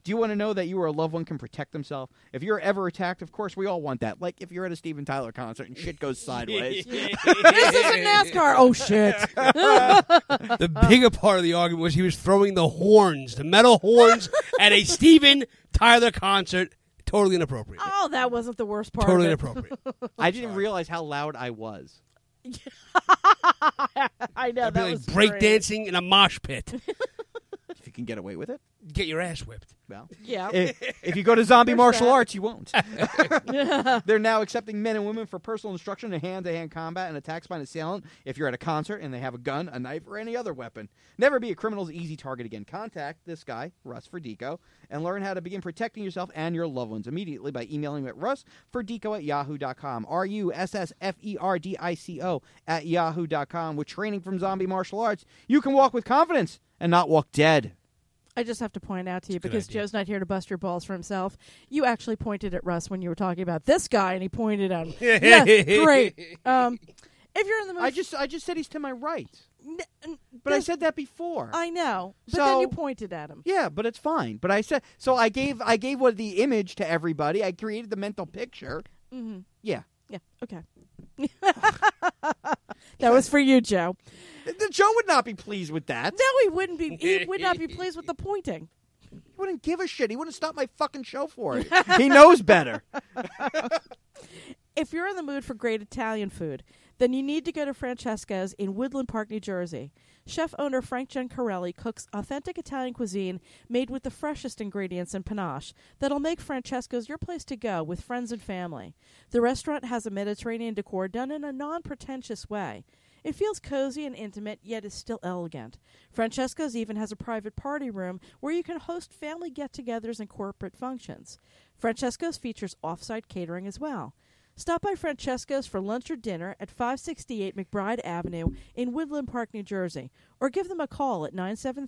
Do you want to know that you or a loved one can protect themselves? If you're ever attacked, of course, we all want that. Like if you're at a Steven Tyler concert and shit goes sideways. This isn't NASCAR. Oh, shit. The bigger part of the argument was he was throwing the horns, the metal horns, at a Steven Tyler concert. Totally inappropriate. Oh, that wasn't the worst part. Totally of it. inappropriate. I didn't realize how loud I was. I know. That'd be That like was breakdancing in a mosh pit. If you can get away with it. Get your ass whipped. Well, Yeah. if you go to zombie There's martial that. arts, you won't. They're now accepting men and women for personal instruction in hand-to-hand combat and attacks by an assailant if you're at a concert and they have a gun, a knife, or any other weapon. Never be a criminal's easy target again. Contact this guy, Russ Ferdico, and learn how to begin protecting yourself and your loved ones immediately by emailing him at russferdico@yahoo.com. RUSSFERDICO @yahoo.com. With training from Zombie Martial Arts, you can walk with confidence and not walk dead. I just have to point out to you, That's a good because idea. Joe's not here to bust your balls for himself, you actually pointed at Russ when you were talking about this guy, and he pointed at him. Yeah, great. If you're in the mood... I just said he's to my right. But I this- said that before. I know, but then you So- pointed at him. Yeah, but it's fine. But I said so. I gave what the image to everybody. I created the mental picture. Mm-hmm. Yeah, Yeah, okay. That was for you, Joe. Joe would not be pleased with that. No, he wouldn't be. He would not be pleased with the pointing. He wouldn't give a shit. He wouldn't stop my fucking show for it. He knows better. If you're in the mood for great Italian food, then you need to go to Francesca's in Woodland Park, New Jersey. Chef-owner Frank Giancarelli cooks authentic Italian cuisine made with the freshest ingredients and panache that'll make Francesca's your place to go with friends and family. The restaurant has a Mediterranean decor done in a non-pretentious way. It feels cozy and intimate, yet is still elegant. Francesca's even has a private party room where you can host family get-togethers and corporate functions. Francesca's features off-site catering as well. Stop by Francesca's for lunch or dinner at 568 McBride Avenue in Woodland Park, New Jersey, or give them a call at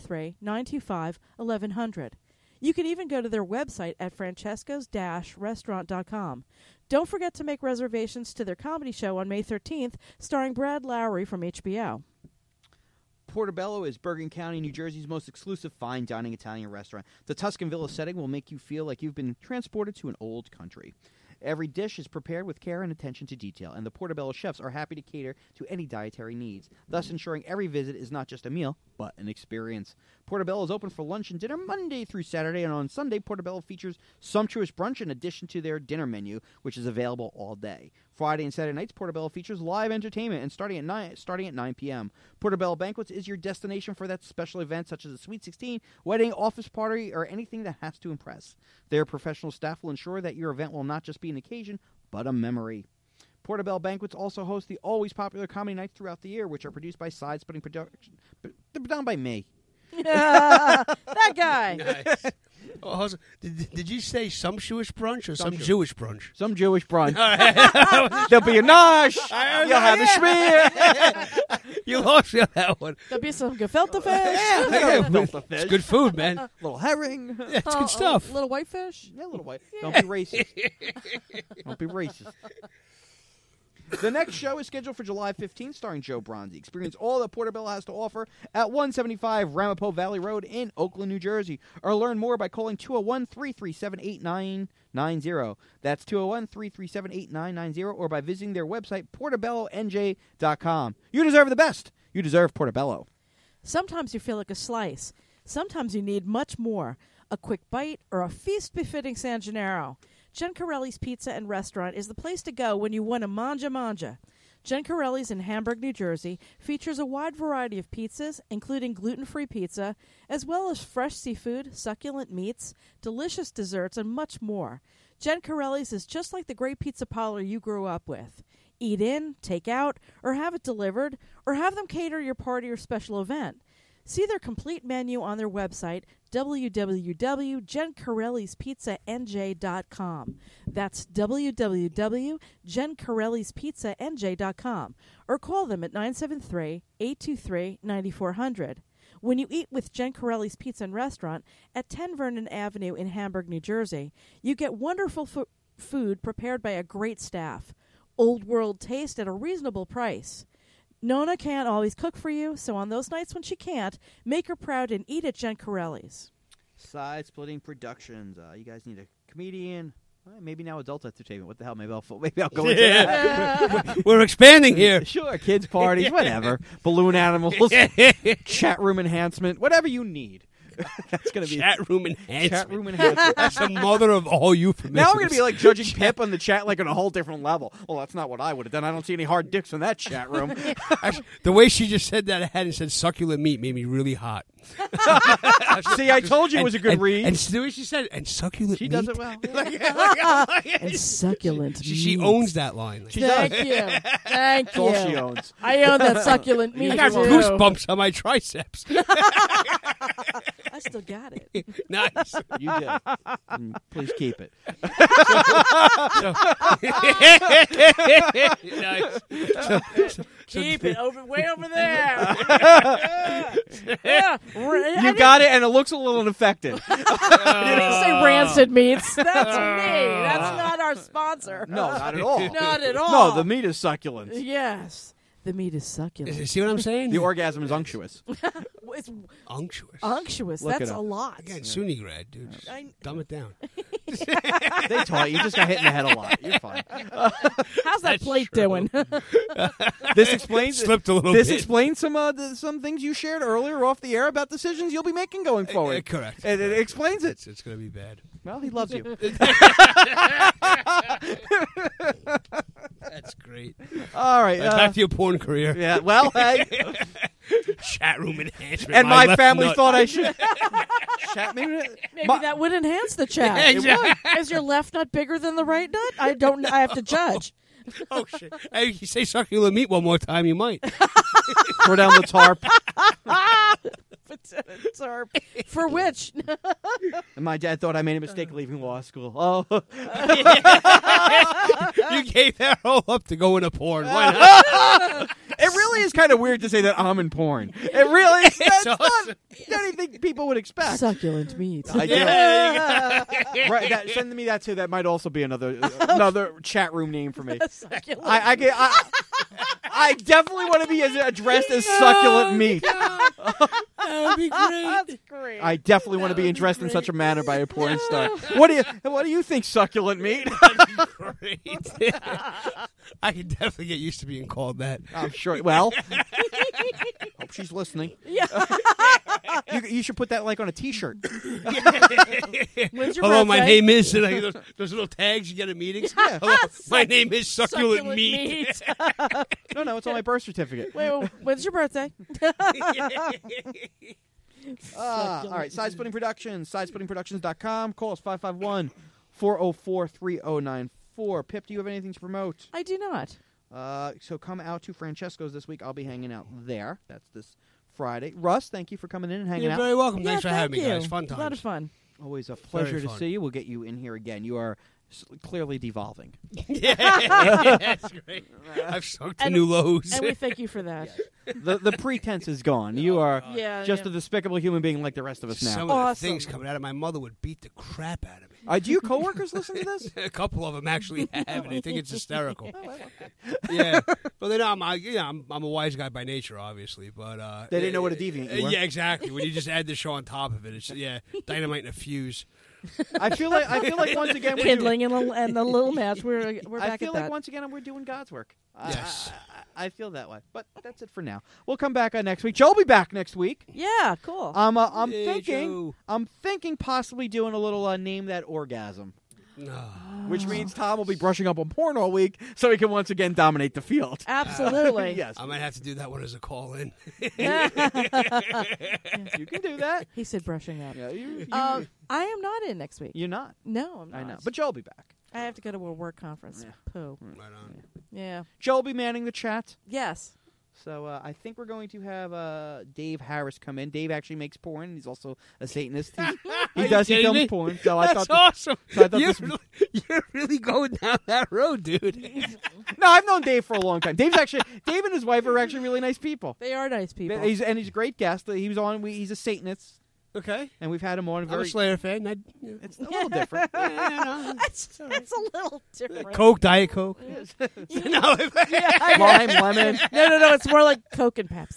973-925-1100. You can even go to their website at francescas-restaurant.com. Don't forget to make reservations to their comedy show on May 13th, starring Brad Lowry from HBO. Portobello is Bergen County, New Jersey's most exclusive fine dining Italian restaurant. The Tuscan Villa setting will make you feel like you've been transported to an old country. Every dish is prepared with care and attention to detail, and the Portobello chefs are happy to cater to any dietary needs, thus ensuring every visit is not just a meal, but an experience. Portobello is open for lunch and dinner Monday through Saturday, and on Sunday, Portobello features sumptuous brunch in addition to their dinner menu, which is available all day. Friday and Saturday nights, Portobello features live entertainment and starting at 9 p.m. Portobello Banquets is your destination for that special event, such as a Sweet 16, wedding, office party, or anything that has to impress. Their professional staff will ensure that your event will not just be an occasion, but a memory. Portobello Banquets also host the always popular comedy nights throughout the year, which are produced by Side Splitting Productions. They're done by me. That guy. Nice. Oh, did you say sumptuous brunch or some Sumptuous. Jewish brunch? Some Jewish brunch. There'll be a nosh. You'll have a schmear. You lost me on that one. There'll be some gefilte fish. It's good food, man. Little herring. Yeah, it's good stuff. Little whitefish. Yeah, little white. Don't be racist. Don't be racist. The next show is scheduled for July 15th, starring Joe Bronzi. Experience all that Portobello has to offer at 175 Ramapo Valley Road in Oakland, New Jersey. Or learn more by calling 201-337-8990. That's 201-337-8990, or by visiting their website, portobellonj.com. You deserve the best. You deserve Portobello. Sometimes you feel like a slice. Sometimes you need much more. A quick bite or a feast befitting San Gennaro. Giancarelli's Pizza and Restaurant is the place to go when you want to manja. Giancarelli's in Hamburg, New Jersey, features a wide variety of pizzas, including gluten-free pizza, as well as fresh seafood, succulent meats, delicious desserts, and much more. Giancarelli's is just like the great pizza parlor you grew up with. Eat in, take out, or have it delivered, or have them cater your party or special event. See their complete menu on their website, www.giancarellispizzanj.com. That's www.giancarellispizzanj.com. Or call them at 973-823-9400. When you eat with Giancarelli's Pizza and Restaurant at 10 Vernon Avenue in Hamburg, New Jersey, you get wonderful food prepared by a great staff. Old world taste at a reasonable price. Nona can't always cook for you, so on those nights when she can't, make her proud and eat at Giancarelli's. Side Splitting Productions. You guys need a comedian. Maybe now adult entertainment. What the hell? Maybe I'll go into that. We're expanding here. Sure, kids parties, whatever. Balloon animals, chat room enhancement, whatever you need. That's gonna be Chat room enhancement. Chat room enhancement. That's the mother of all euphemisms. Now we're gonna be like judging Pip on the chat like on a whole different level. Well, that's not what I would have done. I don't see any hard dicks in that chat room. Actually, the way she just said that ahead and said succulent meat made me really hot. See, I told you it was a good read. And the way she said it, and succulent She meat. does it well. And succulent She meat. owns that line. She does. Thank you. Thank That's all she you. owns. I own that succulent meat. I got too. goosebumps on my triceps. I still got it. Nice. You did. Please keep it. Nice. Keep it way over there. You got it, and it looks a little infected. You didn't say rancid meats. That's me. That's not our sponsor. No, not at all. Not at all. No, the meat is succulent. Yes. The meat is succulent. See what I'm saying? The orgasm is unctuous. It's Unctuous. unctuous. Look it That's up. a lot. Again, SUNY grad, dude. Just dumb it down. They taught you. You just got hit in the head a lot. You're fine. How's that That's plate true. doing? This explains Slipped a little This bit. explains some things you shared earlier off the air about decisions you'll be making going forward. Correct. It explains it. It's going to be bad. Well, he loves you. That's great. All right. Back to your porn career. Yeah. Well, hey, Chat room enhancement. and my left family nut. thought I should. Chat maybe. Maybe My- that would enhance the chat. Yeah, exactly. Is your left nut bigger than the right nut? I have to judge. Oh, shit. Hey, you say succulent meat one more time, you might. Throw down the tarp. For which? And my dad thought I made a mistake leaving law school. Oh, You gave that all up to go into porn. Why not? it really is kind of weird to say that I'm in porn. It really is. That's awesome. not anything people would expect. Succulent meat. I do. Right, send me that too. That might also be another chat room name for me. Succulent. I definitely want to be addressed as succulent meat. That would be great. That's great. I definitely want to be addressed in such a manner by a porn star. What do you think, succulent meat? Great. I can definitely get used to being called that. I'm sure. Well, hope she's listening. Yeah. You should put that like on a T-shirt. When's your Hello, my birthday? name is. And those little tags you get at meetings. Hello, my name is succulent meat. No, it's on my birth certificate. Wait, when's your birthday? All right, Side Splitting Productions, sidesplittingproductions.com. Call us 551-404-3094. Pip, do you have anything to promote? I do not. So come out to Francesco's this week. I'll be hanging out there. That's this Friday. Russ, thank you for coming in and hanging You're out. very welcome. Yeah, Thanks for having thank me, you. guys. Fun A lot of times. fun. Always a pleasure Very to fun. see you. We'll get you in here again. You are clearly devolving. Yeah, that's great. I've sunk to And- new lows. And we thank you for that. The pretense is gone. You are Yeah, just yeah. a despicable human being like the rest of us now. Some of the Awesome. things coming out of my mother would beat the crap out of me. Do your coworkers listen to this? A couple of them actually have, and they think it's hysterical. Yeah, well, they know I'm a wise guy by nature, obviously, but They didn't know what a deviant you were. Yeah, exactly. When you just add the show on top of it, it's dynamite and a fuse. I feel like once again we're doing, Kindling and the little match. We're I back feel at like that. once again we're doing God's work. Yes. I feel that way. But that's it for now. We'll come back next week. Joe will be back next week. Yeah, cool. I'm Hey, Joe. thinking possibly doing a little name that orgasm, No. which means Tom will be brushing up on porn all week so he can once again dominate the field. Absolutely. Yes, I might have to do that one as a call-in. you can do that. He said brushing up. Yeah, you I am not in next week. you're not. No, I'm not. I know, but Joe will be back. I have to go to a work conference. Yeah. Poo. Right on. Yeah. Joe will be manning the chat. Yes. So I think we're going to have Dave Harris come in. Dave actually makes porn. He's also a Satanist. He Are you does. He kidding films me? porn. So I That's thought. awesome. so I thought you're, this- you're really going down that road, dude. No, I've known Dave for a long time. Dave and his wife are actually really nice people. They are nice people. He's a great guest. He was on. He's a Satanist, Okay. and we've had him on. I'm a Very. Slayer fan. It's a little different. it's a little different. Coke, Diet Coke. Yeah, No, Lime, lemon. No, it's more like Coke and Pepsi.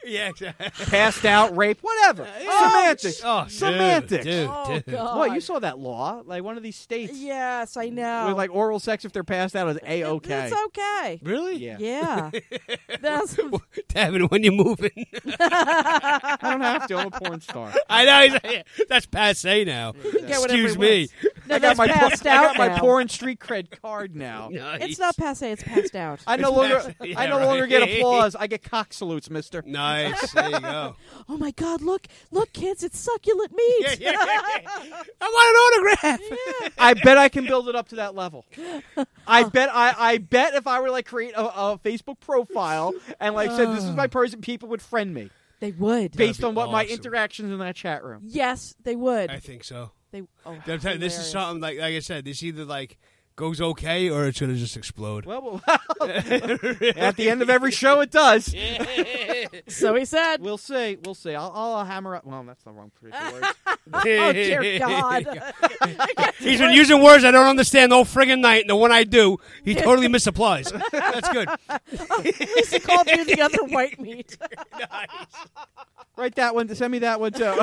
Yeah, exactly. Passed out, rape, whatever. Semantics. Oh, Semantics. Dude. Oh, God. What, you saw that law? Like one of these states Yes, I know. with like oral sex if they're passed out is A-okay. It's okay. Really? Yeah. Yeah. That's Davin, when you moving? I don't have to. I'm a porn star. I know. That's passe now. get whatever Excuse he me. wants. No, that's passed I out got my now. porn street cred card now. Nice. It's not passe. It's passed out. I no It's longer passed- yeah, I no right. longer get applause. I get cock salutes, mister. Nice. There you go. Oh my God! Look, kids! It's succulent meat. I want an autograph. I bet I can build it up to that level. I bet if I were like create a Facebook profile and like said this is my person, people would friend me They would. based be on what my awesome. interactions in that chat room. Yes, they would. I think so. They. Oh, I'm telling you, this is hilarious. something like I said. This either like goes okay or it's gonna just explode. Well, at the end of every show, it does. So he said. We'll see. We'll see. I'll hammer up. Well, that's the wrong producer words. Oh dear God! He's been using words I don't understand all friggin' night, and the one I do, he totally misapplies. That's good. At least he called you the other white meat. Write that one. Send me that one too.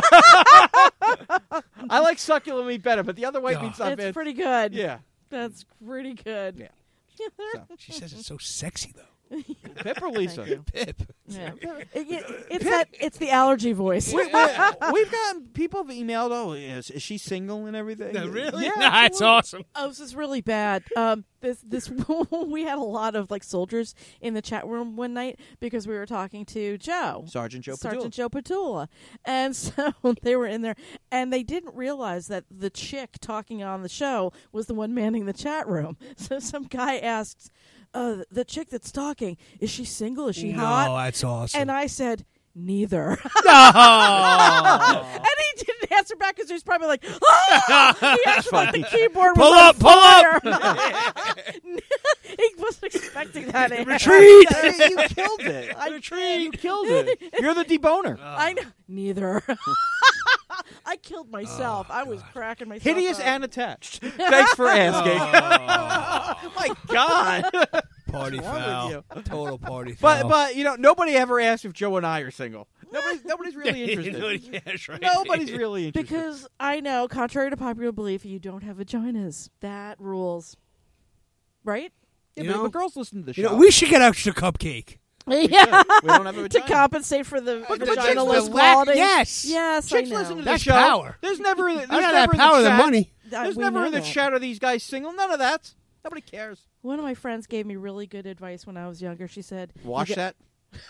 I like succulent meat better, but the other white meat's not It's bad. pretty good. Yeah. That's pretty good. Yeah. She says it's so sexy though. Pip or Lisa? Pip. Yeah. It's the allergy voice. We've gotten people have emailed. Oh, is she single and everything? Really? Yeah, Nah, it's awesome. Oh, this is really bad. This we had a lot of like soldiers in the chat room one night because we were talking to Joe. Sergeant Joe Sergeant Joe Petula. And so they were in there and they didn't realize that the chick talking on the show was the one manning the chat room. So some guy asks, the chick that's talking, is she single? Is she hot? Oh, that's awesome. And I said, neither. No. And he didn't answer back because he was probably like, ah! He actually thought the keyboard was Pull on up, pull fire. He wasn't expecting that answer. Retreat. You killed it. You killed it. You're the deboner. I know. Neither. I killed myself. I was cracking myself Hideous up. and attached. Thanks for asking. My God. Party What's wrong with foul. Total party foul. But nobody ever asked if Joe and I are single. Nobody's really interested. Yeah, that's right. Nobody's really interested. Because I know, contrary to popular belief, you don't have vaginas. That rules. Right? Yeah, You but know- girls listen to the You show. know, we should get extra cupcake. Yeah. we don't have a To vagina. compensate for the But vaginalist the quality. yes. Yes, Chicks I know. listen to That's the show. power. There's never. There's I got never that in the power than chat- money. There's We never know in the that. chat are these guys single. None of that. Nobody cares. One of my friends gave me really good advice when I was younger. She said, Wash you that.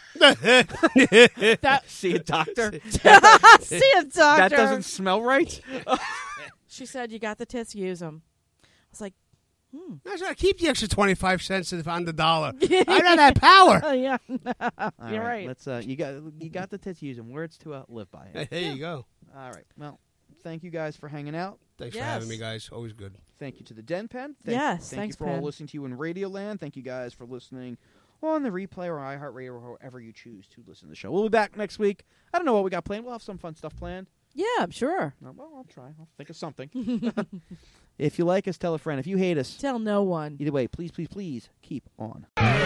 that See a doctor. see a doctor. That doesn't smell right. She said, you got the tits, use them. I was like, That's right. Keep the extra 25 cents on the dollar. I got that power. oh, yeah. All You're right. Let's. You got the tits. Use them. Words to live by. There you go. All right. Well, thank you guys for hanging out. Thanks for Yes. having me, guys. Always good. Thank you to the Den Pen. Yes, Thank thanks, you for all Pen. listening to you in Radioland. Thank you guys for listening on the replay or iHeartRadio or however you choose to listen to the show. We'll be back next week. I don't know what we got planned. We'll have some fun stuff planned. Yeah, I'm sure. Well, I'll try. I'll think of something. If you like us, tell a friend. If you hate us, Tell no one. either way, please, please, please keep on.